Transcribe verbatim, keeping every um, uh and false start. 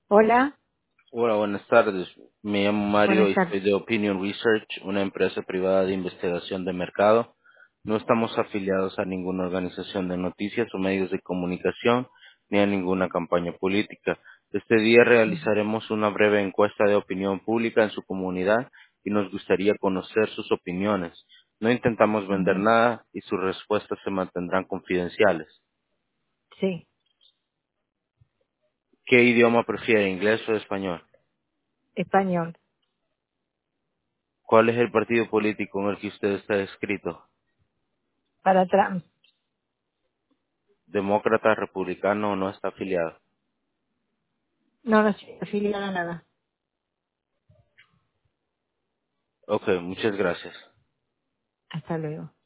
Hola, Hola, buenas tardes. Me llamo Mario buenas y tardes. soy de Opinion Research, una empresa privada de investigación de mercado. No estamos afiliados a ninguna organización de noticias o medios de comunicación ni a ninguna campaña política. Este día Ujú, realizaremos una breve encuesta de opinión pública en su comunidad y nos gustaría conocer sus opiniones. No intentamos vender ujú. nada y sus respuestas se mantendrán confidenciales. Sí, ¿Qué idioma prefiere, inglés o español? español, ¿Cuál es el partido político en el que usted está inscrito? para Trump. Demócrata, republicano o no está afiliado. No, no estoy afiliada a nada. Ok, muchas gracias. Hasta luego.